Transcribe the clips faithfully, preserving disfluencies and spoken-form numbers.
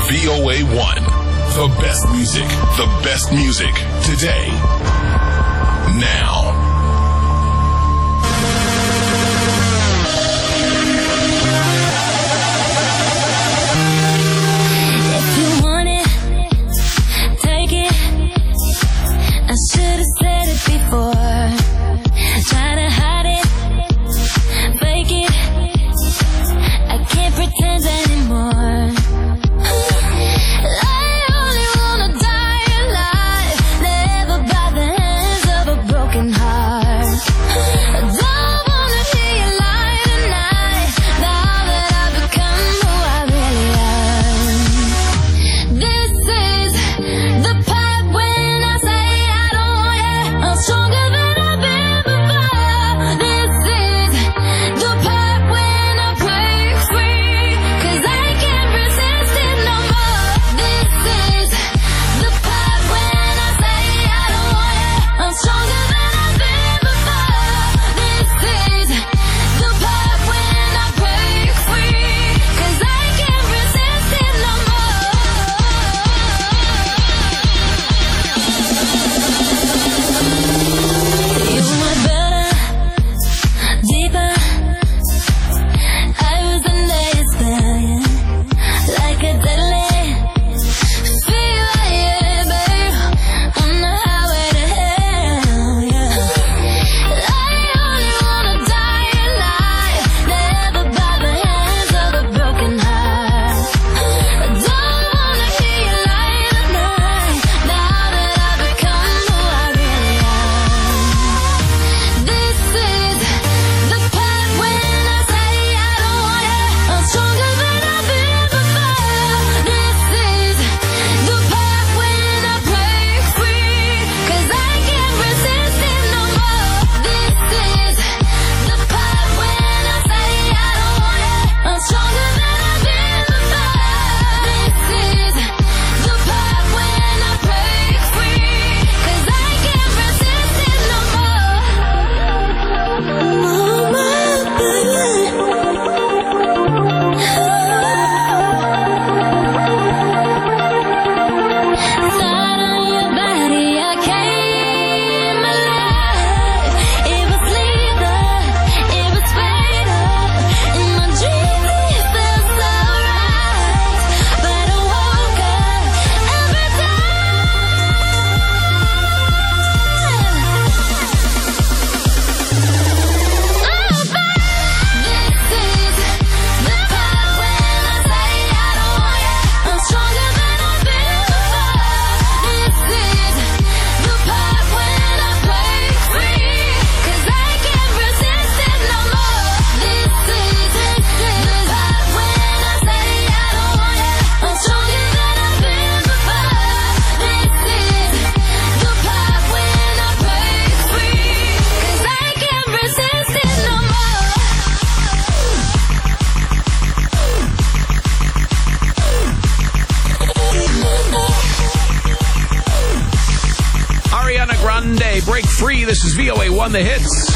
V O A one. The best music. The best music. Today. Now. If you want it, take it. I should have said it before. Try to hide it, fake it. I can't pretend anymore. I only wanna die alive, never by the hands of a broken heart. I don't wanna hear you lie tonight, now that I've become who I really am. This is the part when I say I don't want it. I'm stronger than I've been before. This is the part when I break free, 'cause I can't resist it no more. This is the part when I say I don't want it. I'm stronger than I've been before. This is the part when I break free, 'cause I can't resist it no more. You were better, deeper. I was a nayspayer, like a deadly fever, yeah, babe, on the highway to hell, yeah. I only wanna die alive, never by the hands of a broken heart. I don't wanna hear you lie tonight, now that I've become who I really am. This is the part when I say I don't want it. I'm stronger than I've been before. This is the part when I break free, 'cause I can't resist it no more. This is the part when I say I don't want it. I'm stronger than I've been before. This is the part when I break free, 'cause I can't resist it no more. Oh, my baby. Thought on your body, I came alive. It was lethal, it was fatal. In my dreams it felt so right, but I woke up every time. Oh, babe, this is the part when I say I don't want it. I'm stronger than I've been before. This is the part when I break free, 'cause I can't resist it no more. This is the part when I say I don't want it. I'm stronger than I've been before. This is the part when I break free, 'cause I can't resist it no more. Ariana Grande, Break Free. This is V O A one, The Hits.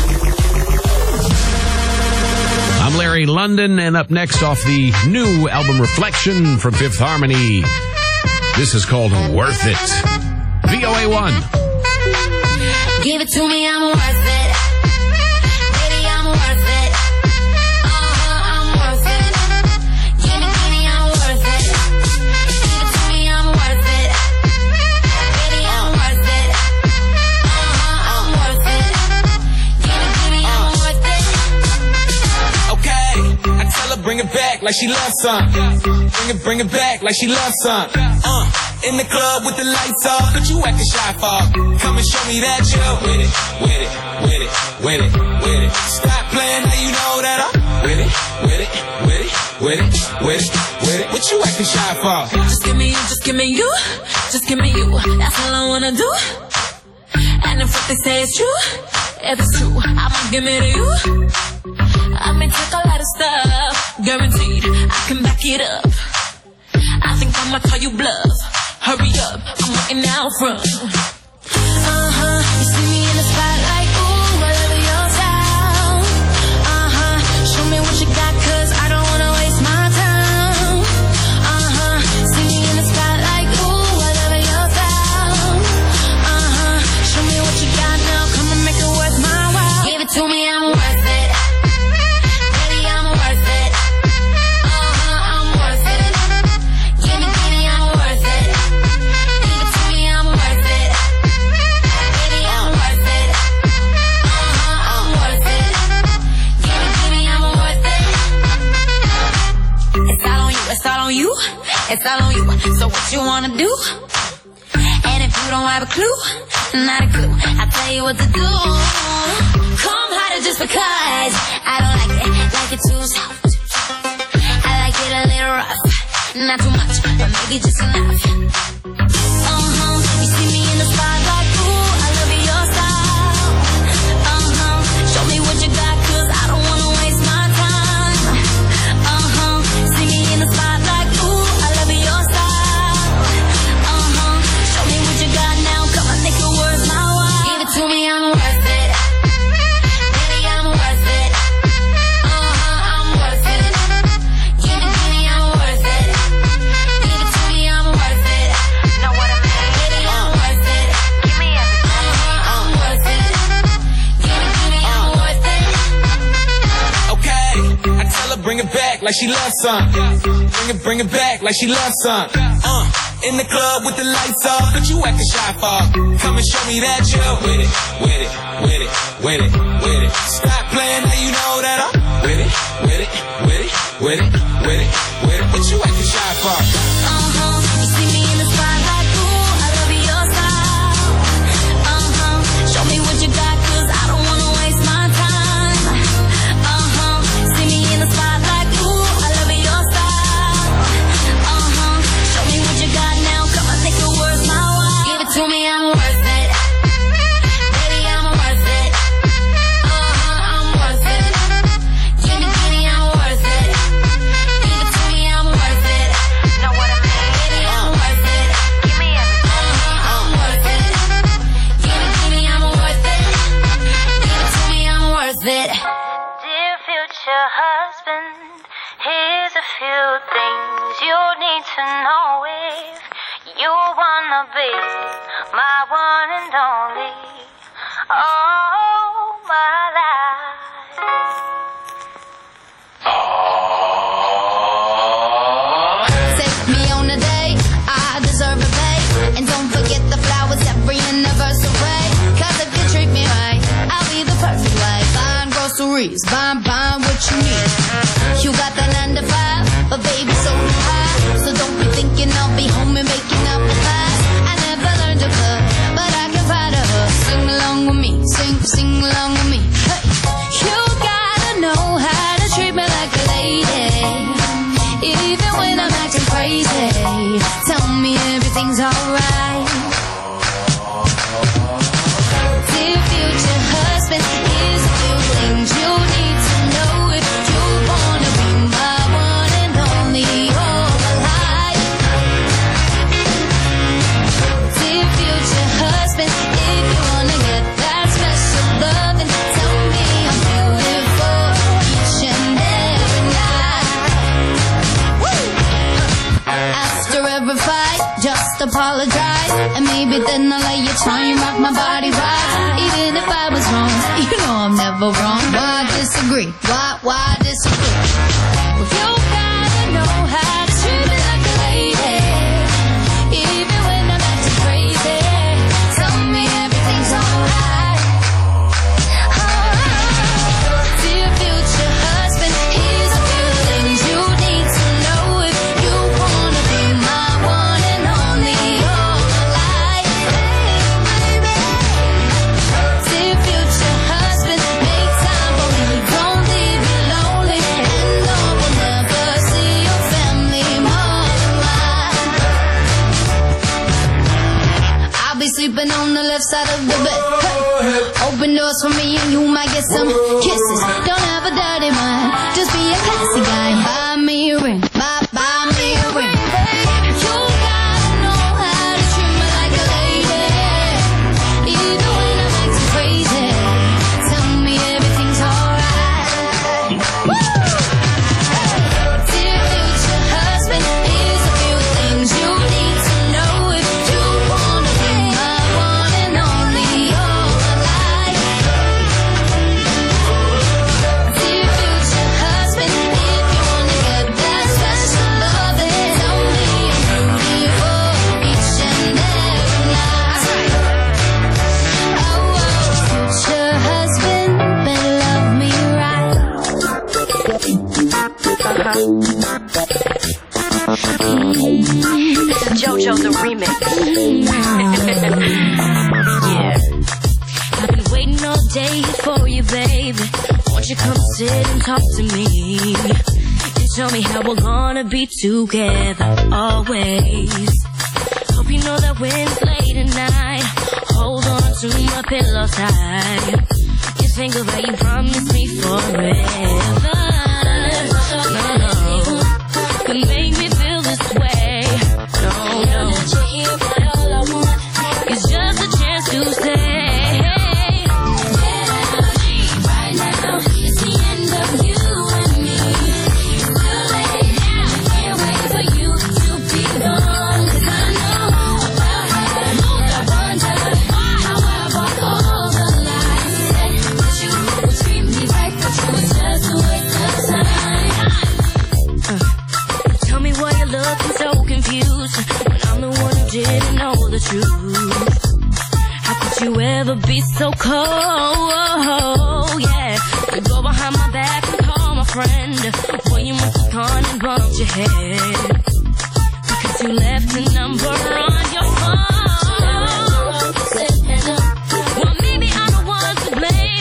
I'm Larry London, and up next off the new album Reflection from Fifth Harmony, this is called Worth It. V O A one. Give it to me, I'm worth it. Baby, I'm worth it. Uh-huh, I'm worth it. Give me, give me, I'm worth it. Give it to me, I'm worth it. Baby, I'm worth it. Uh-huh, I'm worth it. Give me, give me, I'm worth it. Okay, I tell her bring it back like she loves some. Bring it, bring it back like she loves some. Uh, in the club with the lights off, but you acting shy for. Come and show me that you're with it, with it, with it, with it, with it. Stop playing, now you know that I'm with it, with it, with it, with it, with it, with it. What you acting shy for? Just give me you, just give me you. Just give me you. That's all I wanna do. And if what they say is true, if it's true, I'ma give it to you. I may take a lot of stuff, guaranteed I can back it up. I think I'ma call you bluff. Hurry up, I'm waiting out front. Uh-huh, you see me in the spotlight, ooh, I love your style. Uh-huh, show me what you got, 'cause I don't wanna waste my time. Uh-huh, see me in all on you. It's all on you. So what you wanna do? And if you don't have a clue, not a clue, I'll tell you what to do. Come harder just because I don't like it, like it too soft. I like it a little rough, not too much, but maybe just enough. Uh-huh, you see me in the spotlight, ooh, I love your style. Uh-huh, show me what you got, cause I don't wanna waste my time. Uh-huh, see me in the spotlight, ooh, I love your style. Uh-huh, show me what you got now, come on, make it worth my while. Give it to me, I'm worth it. Baby, I'm worth it. Uh-huh, I'm worth it. Give it to me, I'm worth it. Give it to me, I'm worth it. Know what I mean? Baby, I'm worth it. Give me everything. Uh-huh, I'm worth it. Give it to me, I'm worth it. Okay, I tell her bring it back like she loves some. Bring it, bring it back like she loves some. Uh, in the club with the lights off, but you acting shy for. Come and show me that you're with it, with it, with it, with it, with it. Stop playing, now you know that I'm with it, with it, with it, with it, with it, with it. What you acting shy for? Uh-huh, you see me in the spotlight, ooh, I love your style. Uh-huh, show me what you got, cause I don't wanna waste my time. Uh-huh, see me in the spotlight, ooh, I love your style. Uh-huh, show me what you got now, come on, make it worth my while. Give it to me, I'm worth it. Baby, I'm worth it. Uh-huh, I'm worth it. Give it to me, I'm worth it. Give it to me, I'm worth it. Know what I mean? Baby, I'm worth it. Give me everything. Uh-huh, I'm worth it. Give it to me, I'm worth it. Give it to me, I'm worth it. Dear future husband, here's a few things you need to know if you wanna be my one and only. All my life. Take me on a date, I deserve a pay. And don't forget the flowers every anniversary. Cause if you treat me right, I'll be the perfect wife. Buying groceries, buying, buying what you need. You got the nine to five, but baby, so do I. So don't be thinking I'll be home and making up the pies. I never learned to cook, but I can find a hook. Sing along with me, sing, sing along with me. Hey, you gotta know how to treat me like a lady. Even when I'm acting crazy, tell me everything's alright. Dear future husband, here's a few things you need to know if you wanna be my one and only all my life. Dear future husband, if you wanna get that special love, then tell me I'm beautiful each and every night. After every fight, just apologize, and maybe then I'll let you try and rock my body right. Even if I was wrong, you know I'm never wrong. Why disagree? Why, why disagree? Well, you gotta know how to treat me like a lady. Even when I'm acting crazy, tell me everything's alright. Alright. Dear future husband, here's a few things you need to know if you wanna be my one and only all my life. Dear future husband, make time for me, don't leave me lonely. And no one ever see your family more than mine. I'll be sleeping on the left side of the bed. Hey. Open doors for me and you might get some kisses. Don't have a dirty mind, just be a classy guy. Buy me a ring, buy, buy me a ring. You gotta know how to treat me like a lady. Even when I'm acting crazy, tell me everything's alright. Dear future husband, here's a few things you need to know if you wanna be my one and only all my life. JoJo the remix. Yeah. I've been waiting all day for you, baby. Won't you come sit and talk to me? And tell me how we're gonna be together always. Hope you know that when it's late at night, hold on to my pillow tight. You think of how you promised me forever. No, no, could make me feel this way. No, no, but all I want is just a chance to say. Didn't know the truth. How could you ever be so cold? Yeah, to go behind my back and call my friend when you must have gone and bumped your head because you left a number on your phone. Well, maybe I'm the one to blame.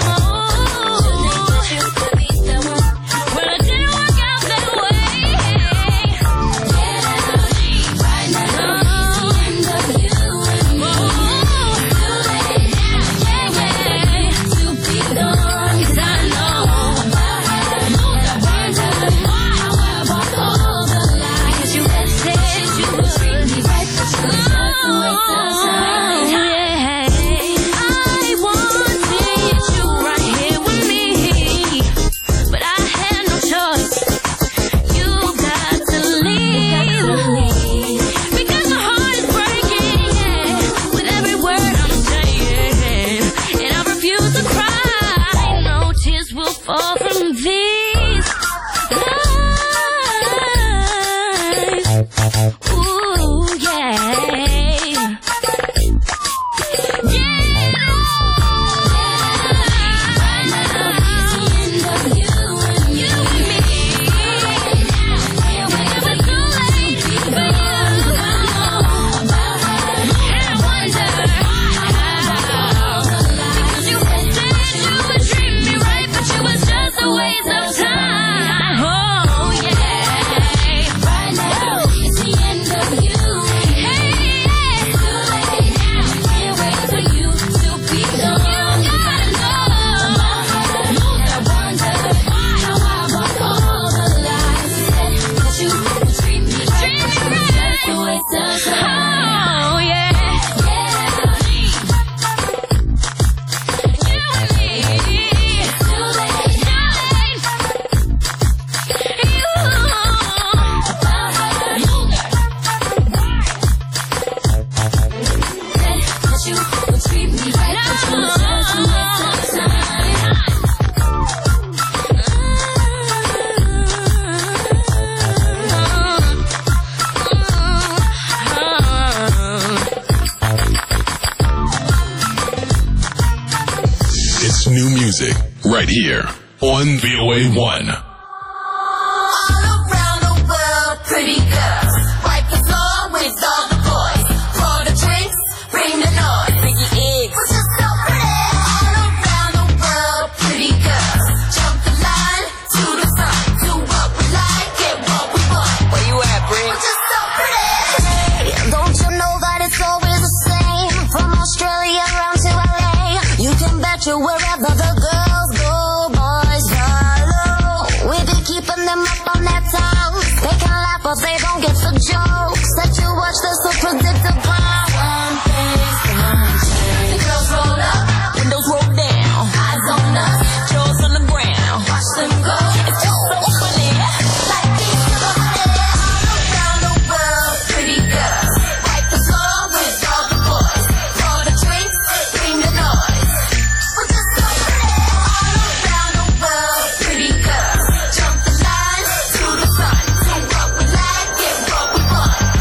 Right here on V O A one. All around the world, pretty girls. Wipe the floor with all the boys. Pour the drinks, bring the noise. Biggie eggs. We're just so pretty. All around the world, pretty girls. Jump the line to the front. Do what we like, get what we want. Where you at, Bree? We're just so pretty. Don't you know that it's always the same? From Australia around to L A, you can bet you wherever the girls go, boys follow. We be keeping them up on that toes. They can laugh but they don't get the jokes that you watch, they're so predictable. One thing's gonna change. The girls roll up, Windows roll down, eyes on us. jaws on the ground. Watch them go. It's just so funny. Like these girls. All around the world, pretty girls. Wipe the floor with all the boys. Pour the drinks, bring the noise. We're just so pretty. All around the world, pretty girls. Jump the line to the front. Do what we like, get what we want.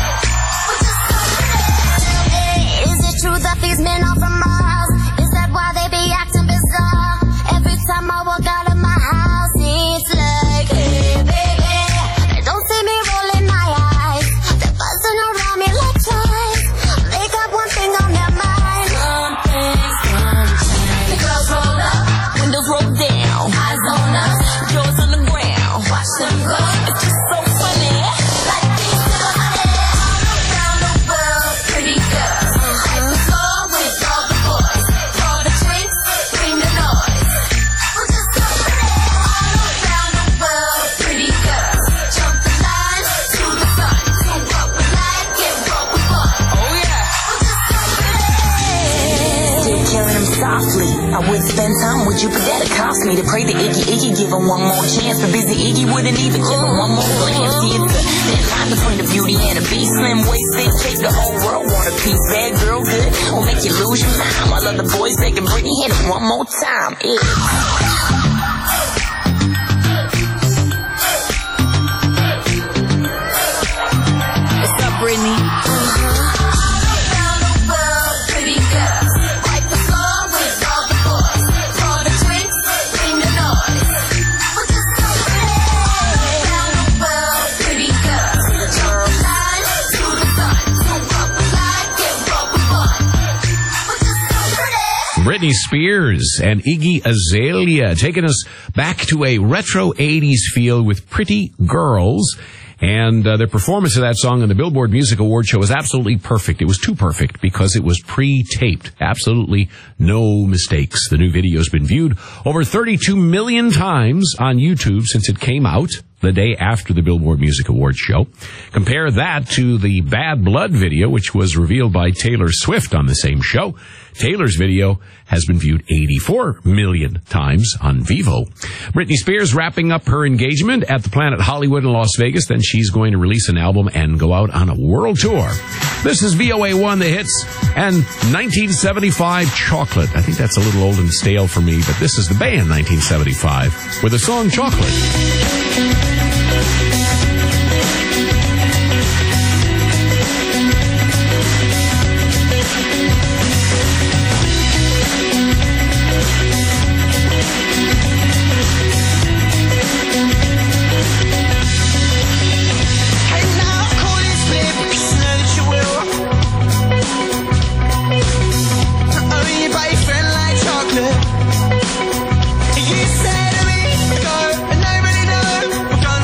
I would spend time with you, but that'd cost me to pray to Iggy. Iggy give him one more chance, but busy Iggy wouldn't even give him one more glance. See, it's a thin line between the beauty and the beast. Slim waist, thick shape, the whole world want a piece. Bad girl, good, will make you lose your mind. While other boys begging Britney, hit it one more time. Yeah. What's up, Britney? Britney Spears and Iggy Azalea taking us back to a retro eighties feel with Pretty Girls. And uh, their performance of that song on the Billboard Music Awards show was absolutely perfect. It was too perfect because it was pre-taped. Absolutely no mistakes. The new video's been viewed over thirty-two million times on YouTube since it came out the day after the Billboard Music Awards show. Compare that to the Bad Blood video, which was revealed by Taylor Swift on the same show. Taylor's video has been viewed eighty-four million times on Vivo. Britney Spears wrapping up her engagement at the Planet Hollywood in Las Vegas. Then she's going to release an album and go out on a world tour. This is V O A one, The Hits, and nineteen seventy-five Chocolate. I think that's a little old and stale for me, but this is the band nineteen seventy-five with the song Chocolate. You said to me, go, and nobody knows.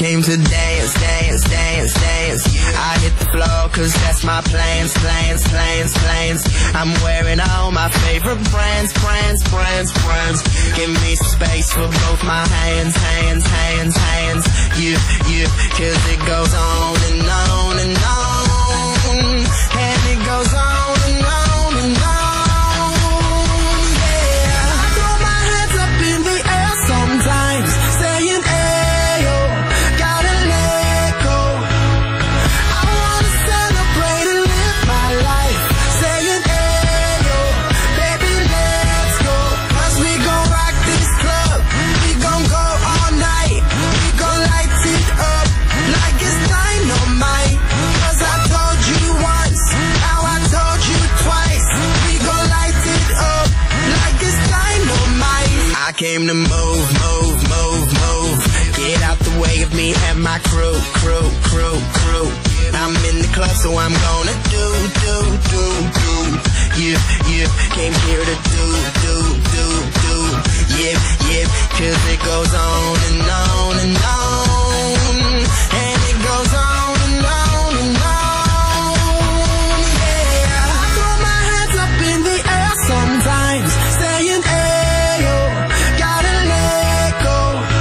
came to dance, dance, dance, dance. I hit the floor cause that's my plans, plans, plans, plans. I'm wearing all my favorite brands, brands, brands, brands. Give me space for both my hands, hands, hands, hands. Yeah, yeah, cause it goes on and on and on. And it goes on and on and on. Yeah, I throw my hands up in the air sometimes, saying, ayo, gotta let go. I wanna celebrate and live my life, saying, ayo, baby, let's go. Cause we gon' rock this club, we gon' go all night, we gon' light it up like it's dynamite. Cause I told you once, now I told you twice, we gon' light it up like it's dynamite. I came to move, move, move, move. Get out the way of me and my crew, crew, crew, crew. I'm in the club, so I'm gonna do, do, do, do. Yeah, yeah, came here to do, do, do, do. Yeah, yeah, cause it goes on and on and on. And it goes on and on and on. Yeah, I throw my hands up in the air sometimes, saying, ayo, gotta let go.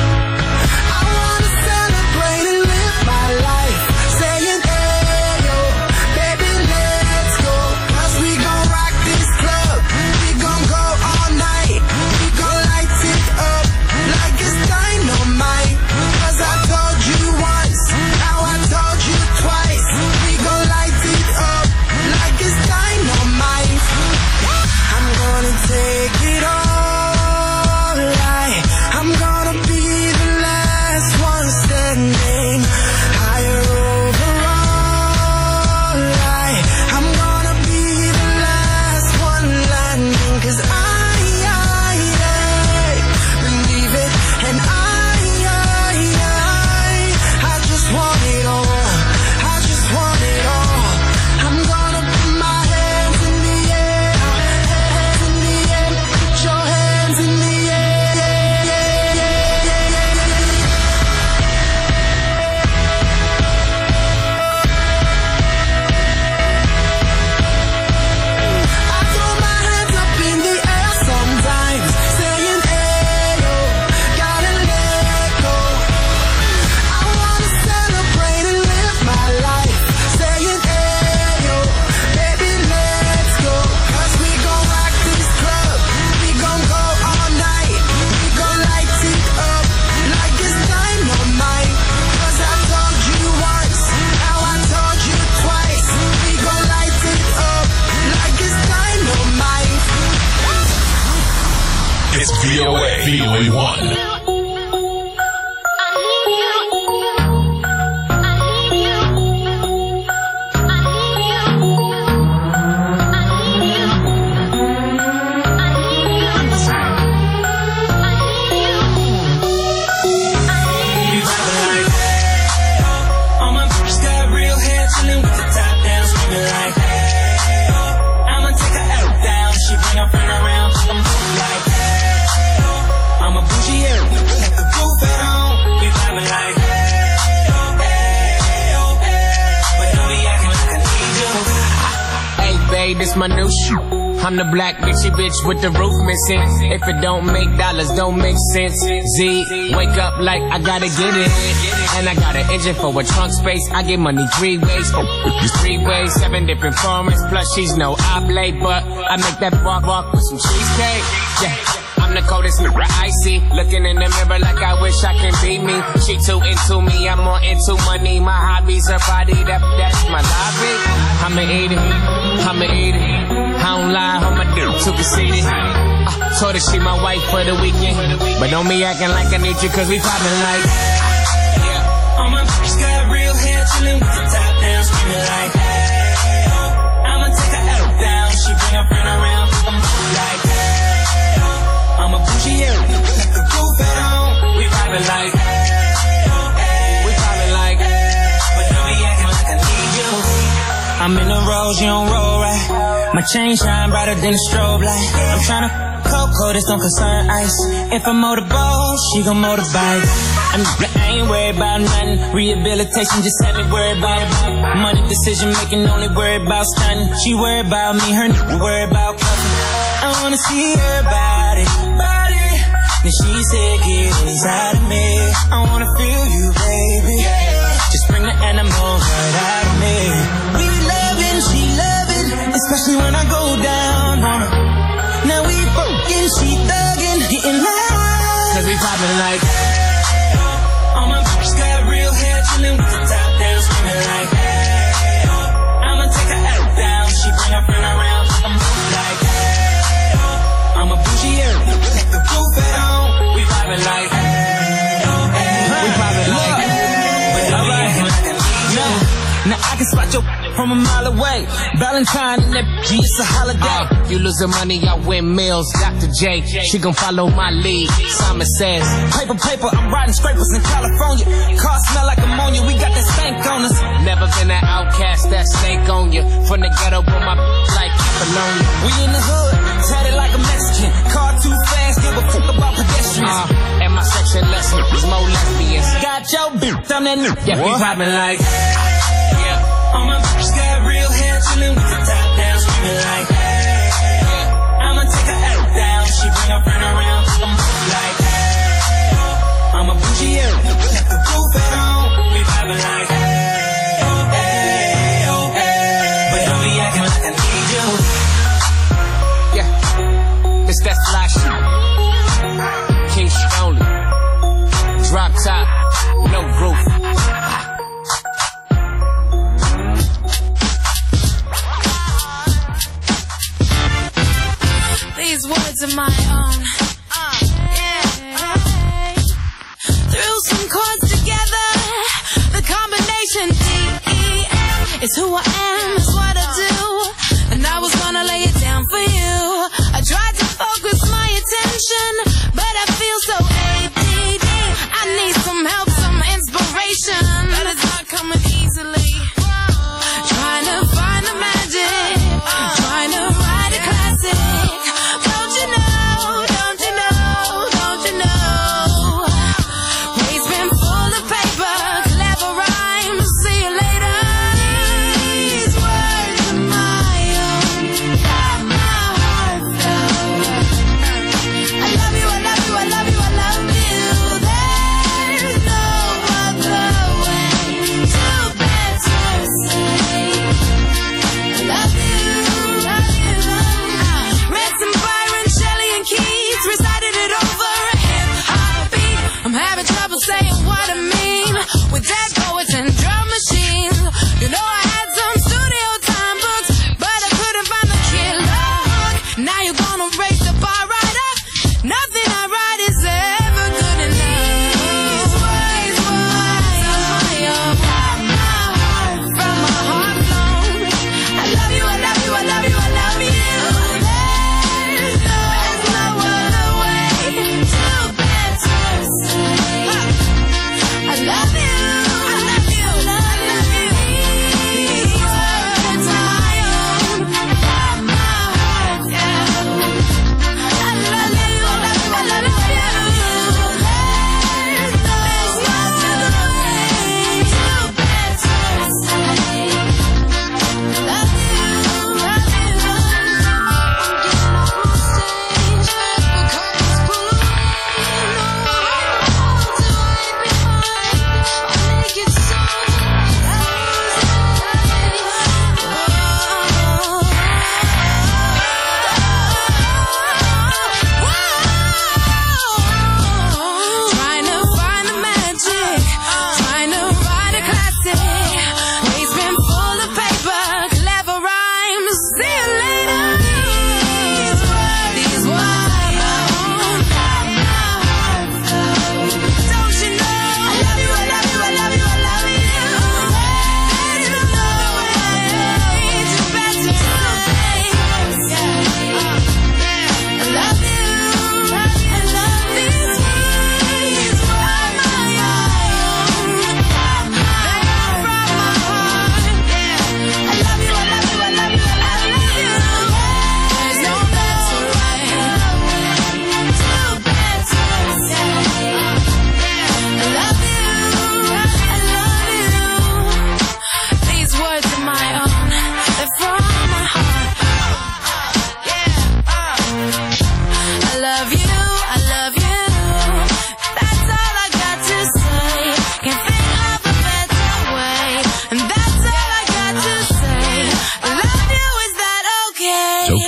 I wanna celebrate and live my life, saying, ayo, baby, let's go. Cause we gon' rock this club, we gon' go all night, we gon' light it up like it's dynamite. Cause I told you once, now I told you twice, we gon' light it up like it's dynamite. I'm gonna take it all, like I'm gonna be the last one standing. Higher overall, like I'm gonna be the last one landing. Cause I, I, I believe it, and I, I, I, I just want it all, I just want it all. I'm gonna put my hands in the air, hands in the air, put your hands in the air, yeah, yeah, yeah, yeah, yeah. I throw my hands up in the air sometimes, saying, ayo, gotta let go. I wanna celebrate and live my life, saying, ayo, baby, let's go. Cause we gon' rock this club, we gon' go all night, we gon' light it up like it's dynamite. Cause I told you once, now I told you twice, we gon' light it up like it's dynamite. It's V O A. V O A one. All my bitches got real hair, chillin' with the top down, screaming like, hey, oh, I'ma take her out down. She bring her friend around, I'm like, hey, oh, I'm a bougie area, like the roof at home. We vibing like, hey, oh, hey, oh, hey, but don't be acting like I need you. Hey, babe, this my new shoe. I'm the black bitchy bitch with the roof missing. If it don't make dollars, don't make sense. Z, wake up like I gotta get it. And I got an engine for a trunk space. I get money three ways. Three ways, seven different formats. Plus she's no oblate, but I make that walk walk with some cheesecake. Yeah. I'm the coldest nigga I see. Looking in the mirror like I wish I can be me. She too into me, I'm more into money. My hobby's her body, that, that's my lobby. I'ma eat it, I'ma eat it. I don't lie, on my dick, too conceited. uh, Told her she my wife for the weekend, but don't be acting like I need you, cause we poppin' like, yeah. All my bitches got real hair, chillin' with the top down, screaming like, hey, oh, I'ma take her out down. She bring her friend around, I'm like, hey, oh, I'm a bougie area, like the roof at home. We vibing like, hey, oh, hey, we vibing like, hey, but don't be acting like I need you. I'm in the rose, you don't roll right. My chain shine brighter than a strobe light. I'm tryna cocoa, this don't concern ice. If I motorboat, she gon' motorbike. I'm, I ain't worried about nothing. Rehabilitation just had me worried about it. Money decision making, only worried about stunting. She worried about me, her nigga worried about cuffing. I wanna see her body, body. Then she said, get inside of me. I wanna feel you, baby. Just bring the animals right out of me. We loving, she loving, especially when I go down on her. Now we fucking, she thugging, getting loud. Cause we poppin' like, hey, oh. All my bitches got real hair, chillin' with the top down, screaming like, hey, oh. I'ma take her out down, she bring her friend around, I'm like, hey, oh. I'm a bougie, yeah, take the roof at home. We poppin' like, hey, oh, hey, we poppin' like, hey, alright, no. Now I can spot your from a mile away. Valentine and that G, it's a holiday. Uh, you losing money, I win meals. Doctor J, she gon' follow my lead. Simon says, paper, paper, I'm riding scrapers in California. Car smell like ammonia, we got that stank on us. Never been an outcast, that stank on you. From the ghetto, but my like Apollonia. We in the hood, tatted like a Mexican. Car too fast, give a fuck about pedestrians. Uh, and my section lesson is more lesbians. Got your bitch, I'm that new. Yeah, we poppin' like, yeah. All my bitches got real hair, chillin' with the top down, screaming like, hey, oh. I'ma take her out down, she bring her friend around, I'm like, hey, oh. I'm a bougie, yeah, left the roof at home, we vibing like, hey, oh, hey, oh, hey, but don't be acting like I need you. Yeah, it's that fly shit, King shit only, drop top, no roof. These words are my own. Uh, yeah. Threw some chords together. The combination D E F is who I am, is what I do. And I was gonna lay it down for you. I tried to focus my attention, but I feel so A D D. I need some help, some inspiration, but it's not coming easily. Trying to find the magic, trying to write a classic. Don't you know, don't you know, don't you know? Waste bin full of paper, clever rhymes, see you later.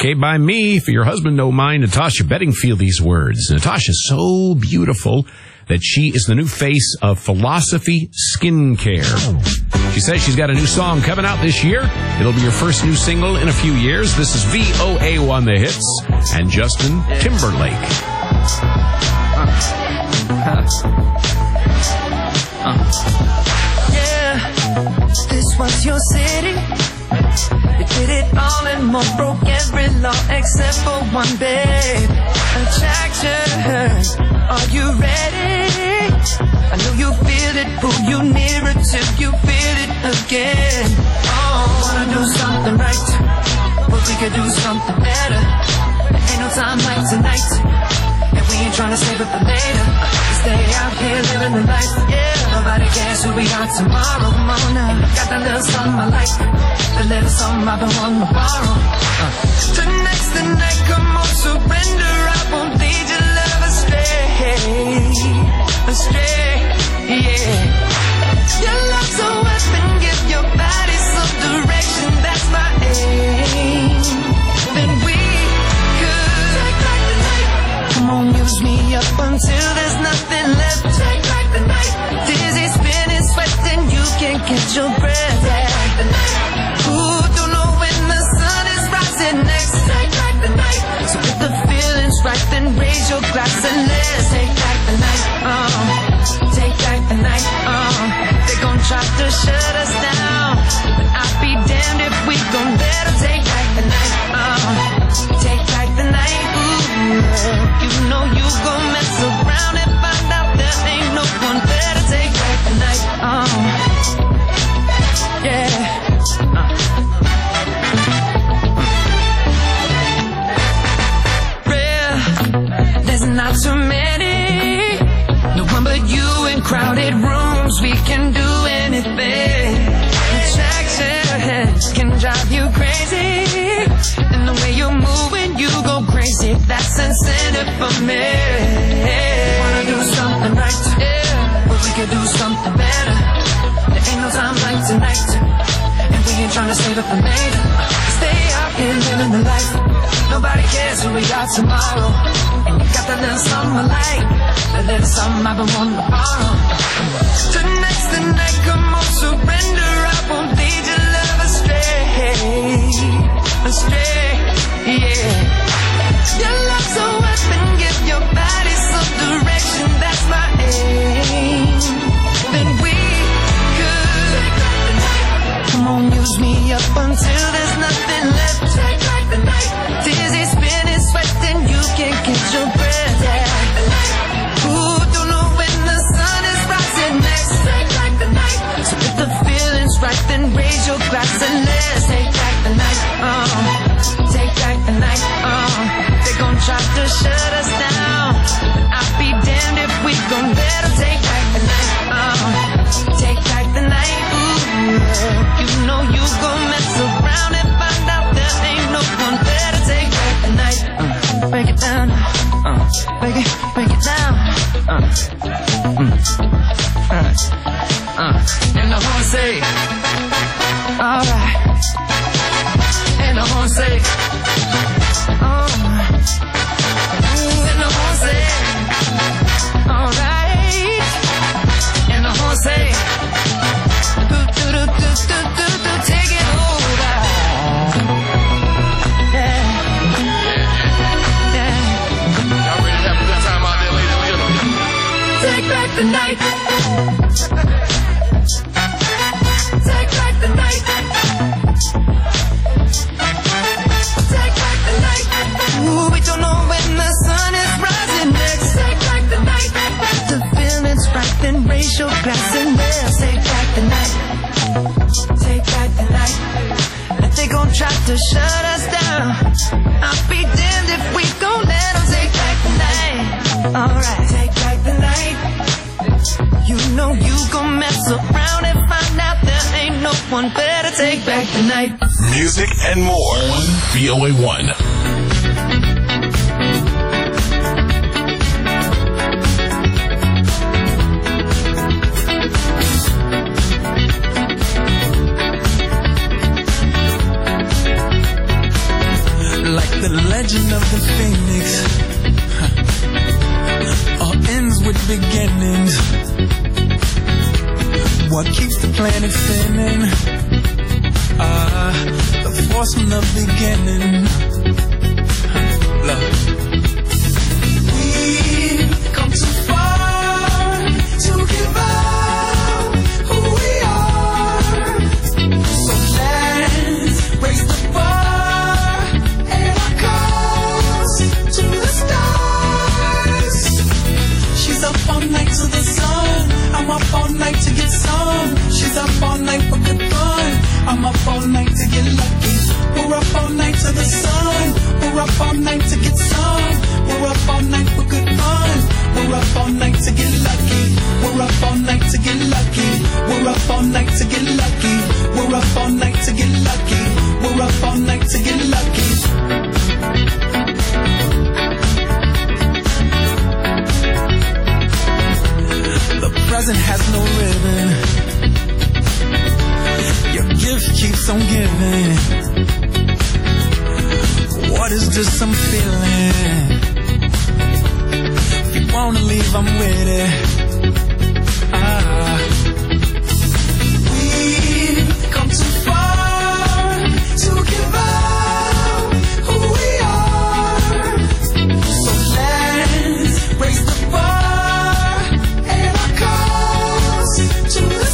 Okay by me. For your husband, don't mind. Natasha Bedingfield, these words. Natasha's so beautiful that she is the new face of Philosophy Skincare. She says she's got a new song coming out this year. It'll be her first new single in a few years. This is V O A one The Hits and Justin Timberlake. Yeah, this was your city. You did it all and more, broke every law except for one, babe. Attraction, are you ready? I know you feel it, pull you nearer till you feel it again. Oh, wanna do something right, but we could do something better. There ain't no time like tonight, and we ain't tryna save it for later. Stay out here living the life, yeah. Nobody cares who we are tomorrow. Come on now, got that little something I like, the little something I've been wanting to borrow. Uh. Tonight's the night, come on, surrender. I won't lead your love astray, astray, yeah. Your love's a weapon, give your body some direction. That's my aim. Then we could take back the night. Come on, use me up until there's nothing left. Take back the night. Dizzy, spinning, sweating, you can't catch your breath. Take back the night. Ooh, don't know when the sun is rising next. Take back the night. So if the feeling's right, then raise your glass and let's take back the night. Uh, take back the night. Uh, they gon' try to shut us down, but I'll be damned if we gon' let them take back the night. Uh, take back the night. Ooh, you know you gon' mess around and find out there ain't no one better. Take back the night. Uh, yeah. Uh. Real, there's not too many. No one but you in crowded rooms. We can do anything. Attraction can drive you crazy, and the way you're moving, you go crazy. That's incentive for me. Wanna do something right, yeah, but we could do something better. There ain't no time like tonight, and we ain't tryna save it for later. Stay out here living the life. Nobody cares who we are tomorrow. And you got that little something I like, that little something I've been wanting to borrow. Tonight's the night, come on, surrender. I won't lead your love astray, astray, yeah. Your love's a weapon, give your body some direction. That's my aim. Then we could take back the night. Come on, use me up until there's nothing left. Take back the night. Dizzy, spinning, sweating, you can't catch your breath. Take back the night. Ooh, don't know when the sun is rising next. Take back the night. So if the feeling's right, then raise your glass and let's take back the night. Uh, take back the night. Uh, they gon' try to shut us down, but I'll be damned if we gon' let them take back the night. Uh, take back the night. Ooh, you know you gon' mess around and find out there ain't no one better. Take back the night. Uh, break it down. Uh, break it, break it down. Uh, mm, uh, uh, and the horn say, alright. And the horn say, oh. And the horn say, alright. And the horn say, do do do do do do do, take it over. Yeah, yeah. Y'all ready to have a good time out there, ladies and gentlemen? Take back the night. Take back the night. Take back the night. Ooh, we don't know when the sun is rising next. Take back the night. The feeling's right, then raise your glass and let's take back the night. Take back the night. If they gon' try to shut us down, I'll be damned if we gon' let them take back the night. Alright, take back the night. You know you gon' mess around and find out there ain't no one better. Take back the night. Music and more. V O A one. Like beginnings. What keeps the planet spinning? Ah, the force from the beginning. Look. We've come too far to give up who we are. So let's raise the bar and our cause to the stars. She's up all night to the sun. I'm up all night to get some. She's up all night for good fun. I'm up all night to get lucky. We're up all night to the sun. We're up all night to get some. We're up all night for good fun. We're up all night to get lucky. We're up all night to get lucky. We're up all night to get lucky. We're up all night to get lucky. We're up all night to get lucky. The present has no ribbon. Your gift keeps on giving. What is this I'm feeling? If you wanna leave, I'm with it. Ah. We've come too far to give up who we are. So let's raise the bar and our cause to the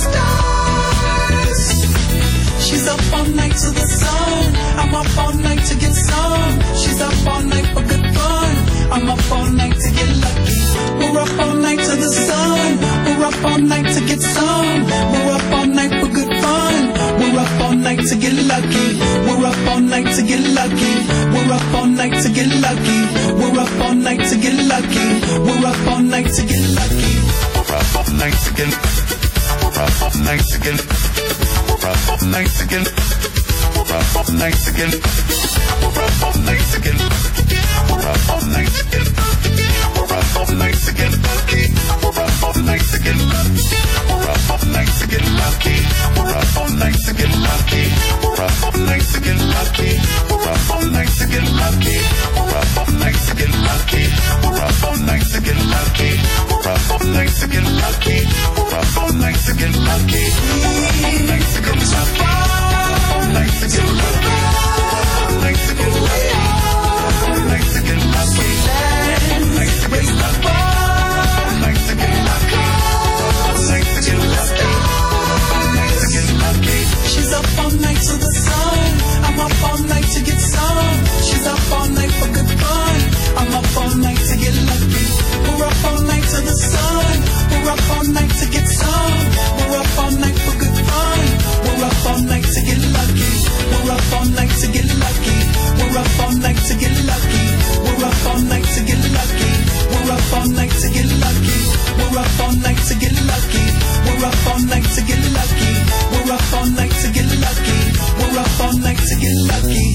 stars. She's up all night to the sun. I'm up all night to get some. She's up all night for good fun. I'm up all night to get lucky. We're up all night to the sun. We're up all night to get some. We're up all night for good fun. We're up all night to get lucky. We're up all night to get lucky. We're up all night to get lucky. We're up all night to get lucky. We're up all night to get lucky. We're up all night to get. We're up all night to get. We're up all night to get. We're up all night to get. We're up all night to get. We're up all night to get. We're up all night to get lucky. We're up all night to get lucky. We're up all night to get lucky. We're up all night to get lucky. We're up all night to get lucky. We're up all night to get lucky. We're up all night to get lucky. We're up all night to get lucky. We're up all night to get lucky. We're up all night to get lucky. We're up all night to get lucky. All night to get lucky. All night to get lucky. All night to get lucky. All night to get lucky. All night to get lucky. All night to get lucky. All night to get lucky. She's up all night to the sun. I'm up all night to get some. She's up all night for good fun. I'm up all night to get lucky. We're up all night to the sun. We're up all night to get some. We're up all night for good fun. We're up all night to get lucky. We're up all night to get lucky. We're up all night to get lucky. We're up all night to get lucky. We're up all night to get lucky. We're up all night to get lucky. We're up all night to get lucky. We're up all night to get lucky. We're up all night to get lucky.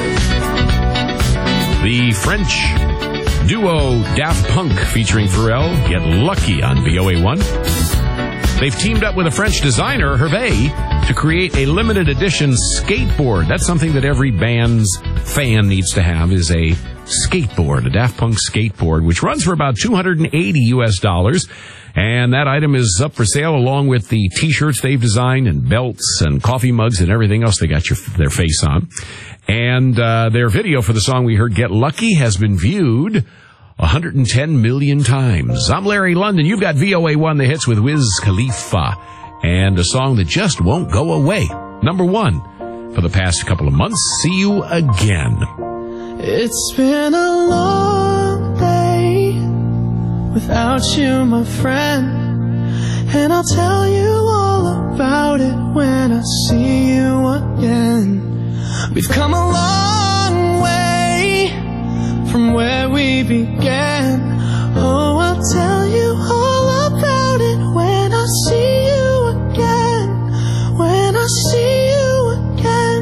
The French duo Daft Punk featuring Pharrell, Get Lucky on V O A one. They've teamed up with a French designer, Hervé, to create a limited edition skateboard. That's something that every band's fan needs to have, is a skateboard, a Daft Punk skateboard, which runs for about two hundred eighty U S dollars. And that item is up for sale along with the t-shirts they've designed and belts and coffee mugs and everything else they got your, their face on. And uh, their video for the song we heard, Get Lucky, has been viewed one hundred ten million times. I'm Larry London. You've got V O A one, the hits with Wiz Khalifa, and a song that just won't go away. Number one for the past couple of months. See you again. It's been a long day without you, my friend, and I'll tell you all about it when I see you again. We've come a long way from where we began. Oh, I'll tell you all about it when I see you again. When I see you again.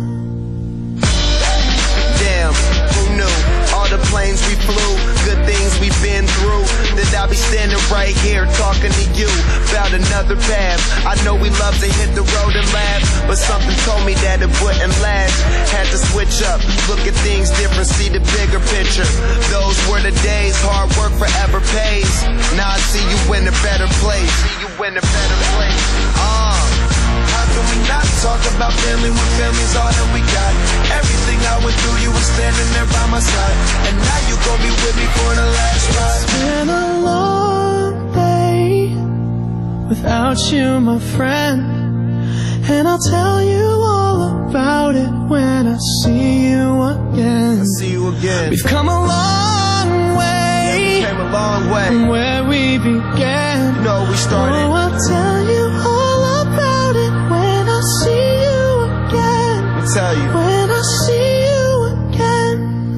Damn, who knew? All the planes we flew, good things we've been through. That I'll be standing right here talking to you about another path. I know we love to hit the road and laugh, but something told me that it wouldn't last. Had to switch up, look at things different, see the bigger picture. Those were the days, hard work forever pays. Now I see side, and now you gon' be with me for the last ride. It's been a long day without you, my friend, and I'll tell you all about it when I see you again. I see you again. We've come a long way, yeah, we came a long way from where we began. You know we started. Oh, I'll tell you all about it when I see you again. I'll tell you when I see you again.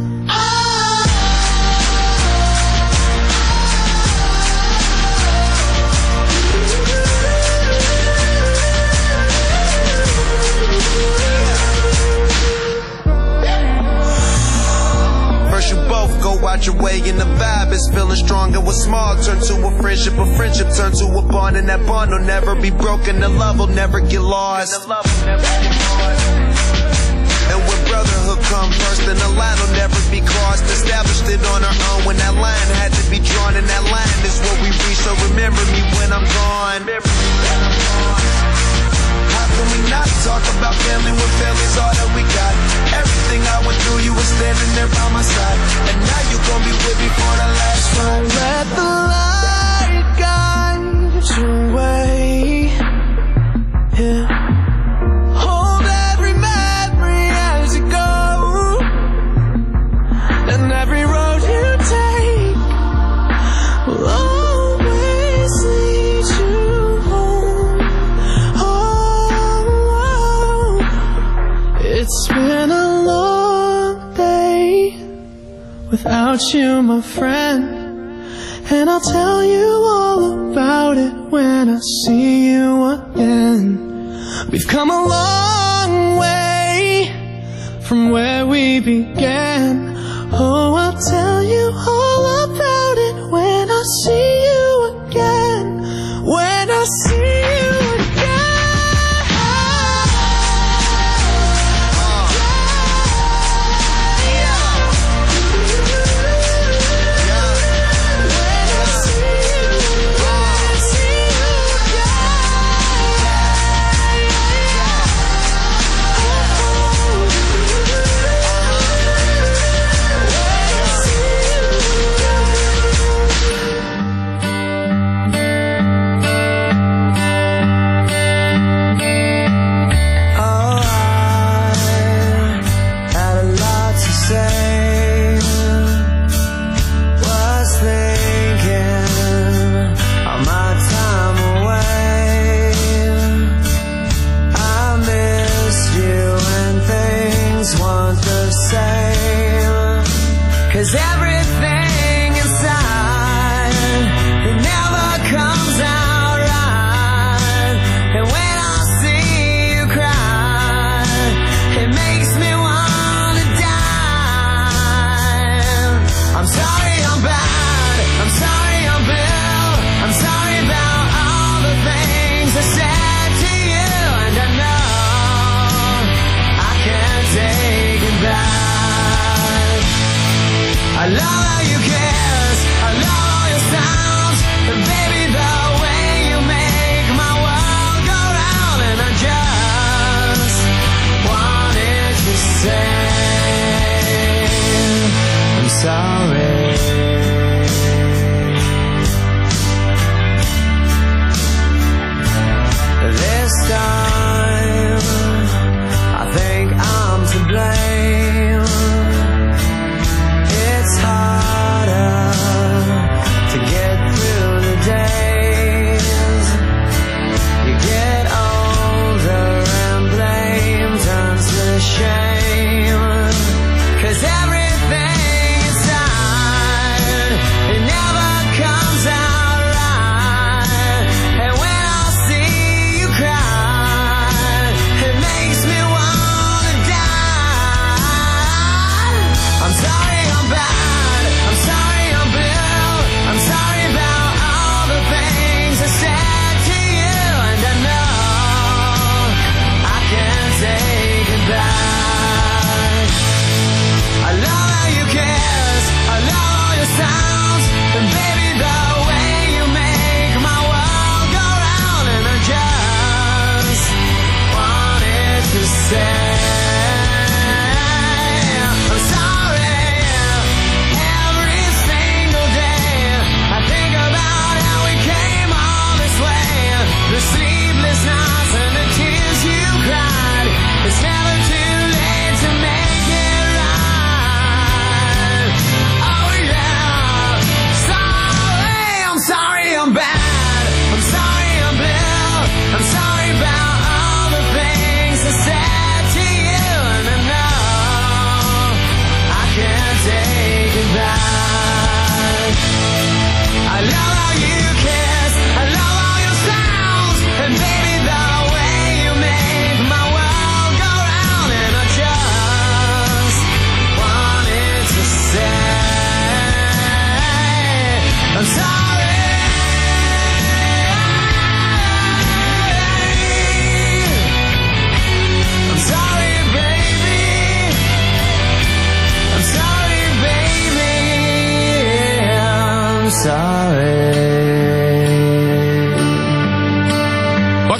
First you both go out your way and the vibe is feeling stronger. What's small turn to a friendship, a friendship turn to a bond, and that bond will never be broken. The love will never get lost. And when brotherhood come first, then the line will never be crossed. Established it on our own when that line had to be drawn, and that line is what we reach. So remember me when I'm gone. How can we not talk about family when family's all that we got? Everything I went through, you were standing there by my side, and now you gon' be with me for the last ride. Let the light guide your way. Yeah. Hold every memory as you go, and every road you take will always lead you home. Oh, it's been a long day without you, my friend, and I'll tell you all about it when I see you again. We've come a long way from where we began. Oh, I'll tell you all about it when I see you again. When I see you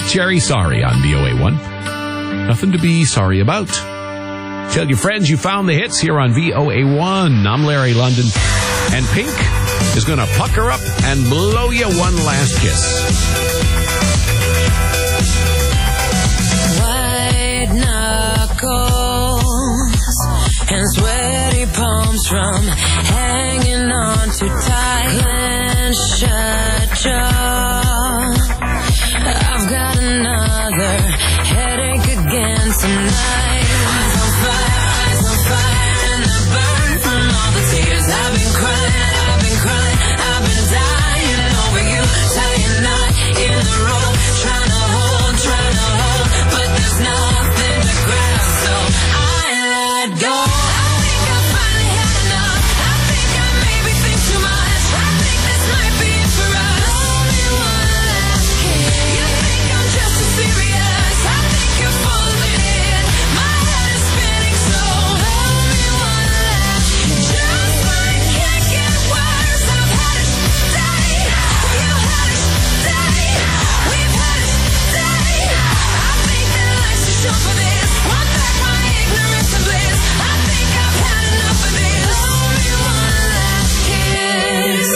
Jerry Sorry on V O A one. Nothing to be sorry about. Tell your friends you found the hits here on V O A one. I'm Larry London. And Pink is going to pucker up and blow you one last kiss. White knuckles and sweaty palms from hanging on too tight. Clenched shut jaw. I've got another headache again tonight. Eyes on fire, eyes on fire, and the burn from all the tears I've been crying, I've been crying, I've been dying over you, tying knot in the rope, trying to hold, trying to hold, but there's nothing to grab, so I let go. I think I finally had enough. I think I maybe think too much. I think this might be it for us. Only one last kiss. You think I'm just too serious. I think you're full of it. My head is spinning, so only one last kiss. Just when it can't get worse, I've had it today. You had it today. We've had it today. I think that life's too short for this. Want back my ignorance and bliss. I think I've had enough of this. Only one last kiss.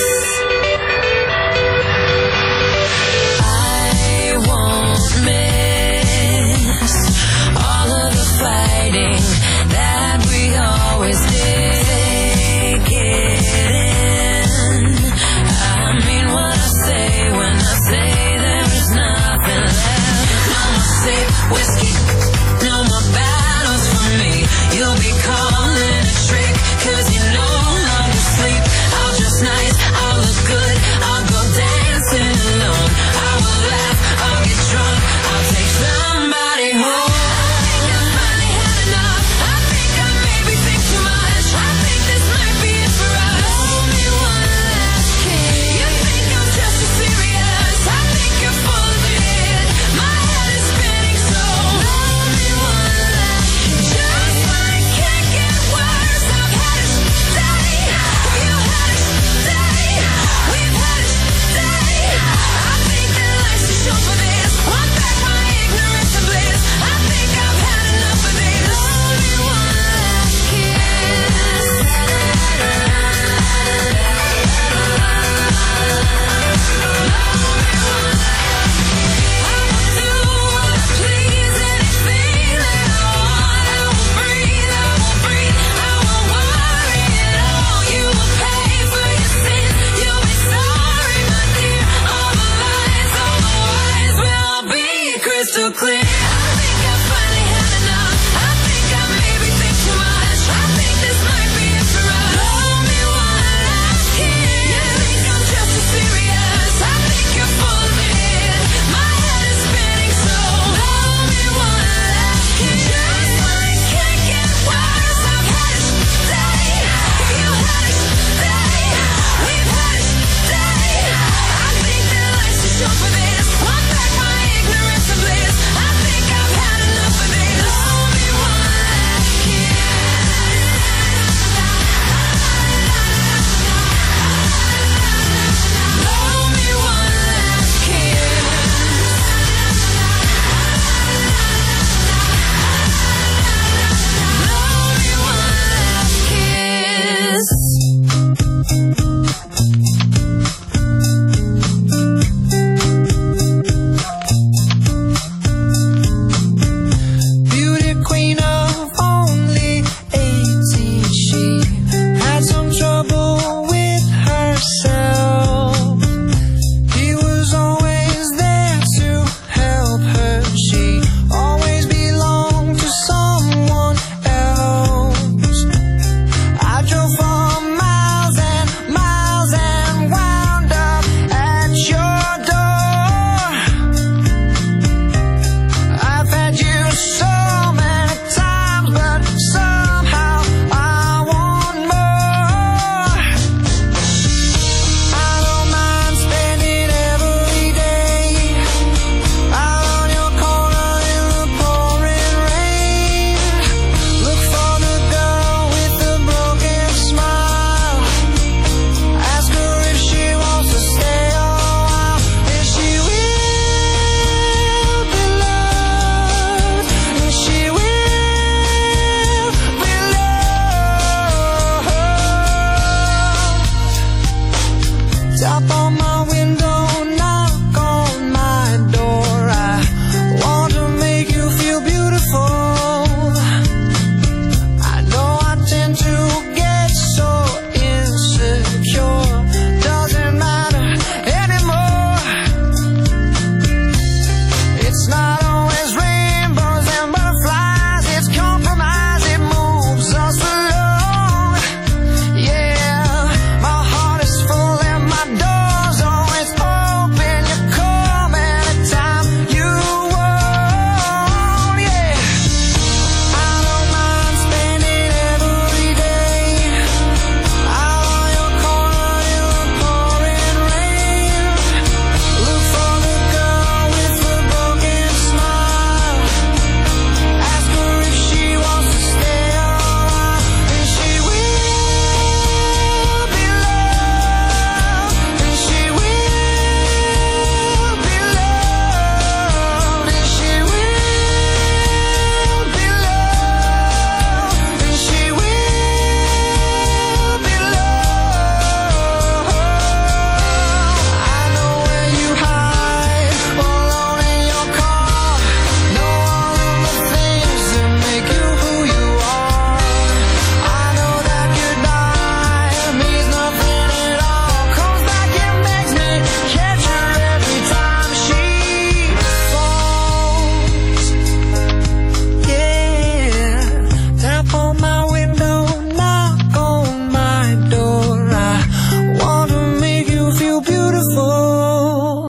I won't miss all of the fighting that we always did. Take it in. I mean what I say when I say there is nothing left. No more sip whiskey, no more battles for me. You'll be calling a trick, cause you no longer sleep. I'll dress nice, I'll look good, I'll go dancing alone. I will laugh, I'll get drunk, I'll take somebody home. I think I finally had enough. I think I maybe think too much. I think this might be it for us. Only one last kiss. You think I'm just too serious. I think you're full of it. My head is spinning, so only one last kiss. Just when it can't get worse, I've had it today. You had it today. We've had it today. I think that life's too short for this. Want back my ignorance and bliss. I think I've had enough of this. Only one last kiss. I will do what I please, anything that I want. I will breathe, I will breathe, I won't worry at all. You will pay for your sin, you'll be sorry, my dear. All the lies, all the lies will all be crystal clear.